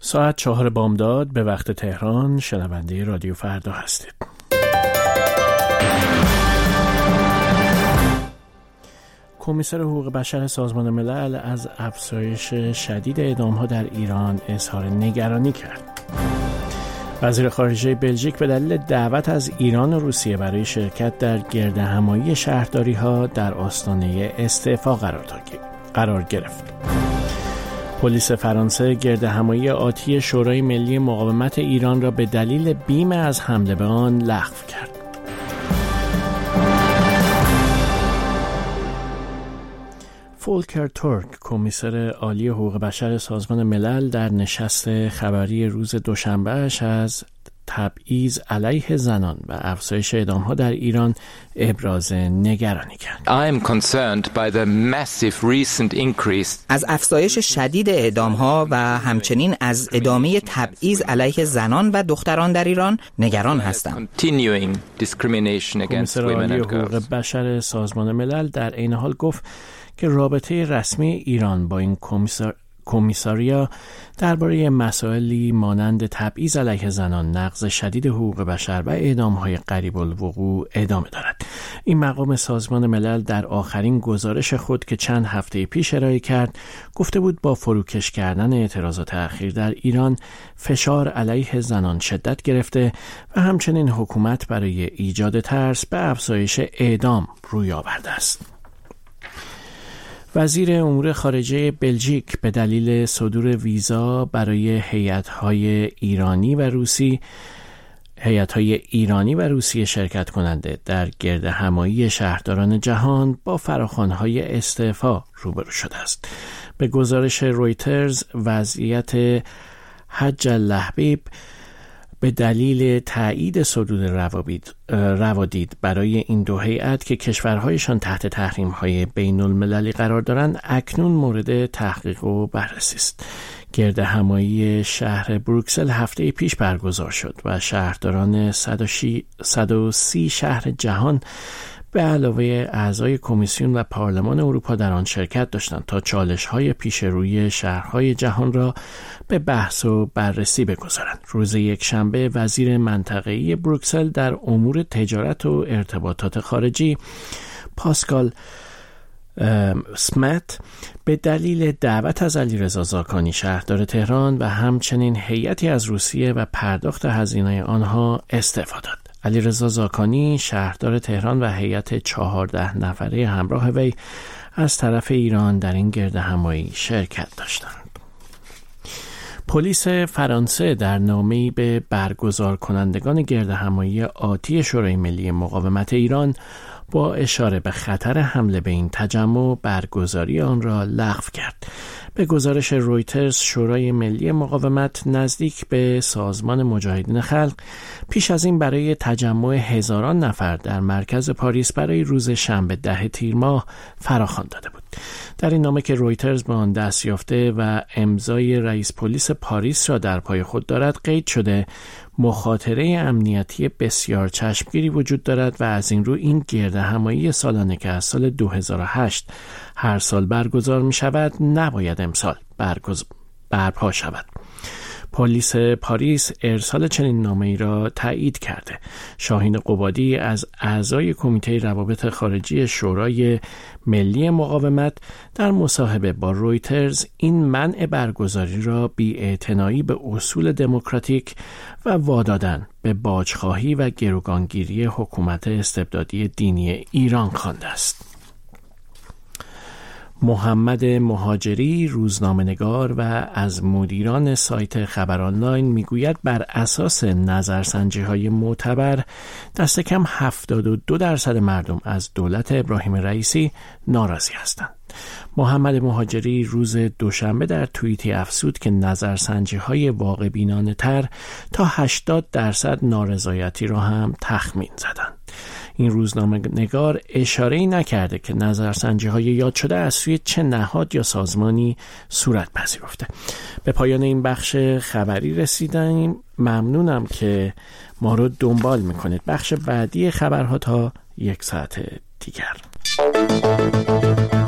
ساعت 4 بامداد به وقت تهران. شنونده رادیو فردا هستید. کمیسر حقوق بشر سازمان ملل از افزایش شدید اعدام‌ها در ایران اظهار نگرانی کرد. وزیر خارجه بلژیک به دلیل دعوت از ایران و روسیه برای شرکت در گردهمایی شهرداری‌ها در آستانه استعفا قرار گرفت. پلیس فرانسه گردهمایی آتی شورای ملی مقاومت ایران را به دلیل بیم از حمله به آن لغو کرد. فولکر تورک، کمیسر عالی حقوق بشر سازمان ملل، در نشست خبری روز دوشنبهش از تبعیض علیه زنان و افزایش اعدام‌ها در ایران ابراز نگرانی کرد. I am concerned by the massive recent increase. از افزایش شدید اعدام‌ها و همچنین از ادامه تبعیض علیه زنان و دختران در ایران نگران هستم. Continuing discrimination against women and girls. حقوق بشر سازمان ملل در عین حال گفت که رابطه رسمی ایران با این کمیساریا درباره مسائلی مانند تبعیض علیه زنان، نقض شدید حقوق بشر و اعدام‌های قریب الوقوع ادامه دارد. این مقام سازمان ملل در آخرین گزارش خود که چند هفته پیش ارائه کرد گفته بود با فروکش کردن اعتراضات اخیر در ایران فشار علیه زنان شدت گرفته و همچنین حکومت برای ایجاد ترس به افزایش اعدام روی آورده است. وزیر امور خارجه بلژیک به دلیل صدور ویزا برای هیئت‌های ایرانی و روسیه شرکت کننده در گردهمایی شهرداران جهان با فراخوان‌های استعفا روبرو شده است. به گزارش رویترز، وضعیت حج اللحبیب به دلیل تایید صدور روادید برای این دو هیئت که کشورهایشان تحت تحریم‌های بین المللی قرار دارند اکنون مورد تحقیق و بررسی است. گردهمایی شهر بروکسل هفته پیش برگزار شد و شهرداران 130 شهر جهان به علاوه اعضای کمیسیون و پارلمان اروپا در آن شرکت داشتند تا چالش‌های پیش روی شهرهای جهان را به بحث و بررسی بگذارند. روز یکشنبه وزیر منطقه‌ای بروکسل در امور تجارت و ارتباطات خارجی پاسکال سمت به دلیل دعوت از علیرضا زاکانی شهردار تهران و همچنین هیئتی از روسیه و پرداخت هزینه آنها استعفا داد. علیرضا زاکانی شهردار تهران و هیئت 14 نفره همراه وی از طرف ایران در این گردهمایی شرکت داشتند. پلیس فرانسه در نامه‌ای به برگزار کنندگان گردهمایی آتی شورای ملی مقاومت ایران با اشاره به خطر حمله به این تجمع برگزاری آن را لغو کرد. به گزارش رویترز، شورای ملی مقاومت نزدیک به سازمان مجاهدین خلق پیش از این برای تجمع هزاران نفر در مرکز پاریس برای روز شنبه 10 تیر ماه فراخوان داده بود. در این نامه که رویترز به آن دست یافته و امضای رئیس پلیس پاریس را در پای خود دارد قید شده مخاطره امنیتی بسیار چشمگیری وجود دارد و از این رو این گردهمایی سالانه که از سال 2008 هر سال برگزار می شود نباید امسال برپا شود. پلیس پاریس ارسال چنین نامه‌ای را تایید کرده. شاهین قبادی از اعضای کمیته روابط خارجی شورای ملی مقاومت در مصاحبه با رویترز این منع برگزاری را بی‌اعتنایی به اصول دموکراتیک و وادادن به باجخواهی و گروگانگیری حکومت استبدادی دینی ایران خوانده است. محمد مهاجری، روزنامه‌نگار و از مدیران سایت خبر آنلاین، میگوید بر اساس نظرسنجی‌های معتبر دست کم 72% مردم از دولت ابراهیم رئیسی ناراضی هستند. محمد مهاجری روز دوشنبه در توییتی افزود که نظرسنجی‌های واقع بینانه‌تر تا 80% نارضایتی را هم تخمین زدند. این روزنامه‌نگار اشاره‌ای نکرده که نظرسنجی‌های یاد شده از سوی چه نهاد یا سازمانی صورت پذیرفته. به پایان این بخش خبری رسیدیم. ممنونم که ما رو دنبال میکنید. بخش بعدی خبرها تا 1 ساعت دیگر.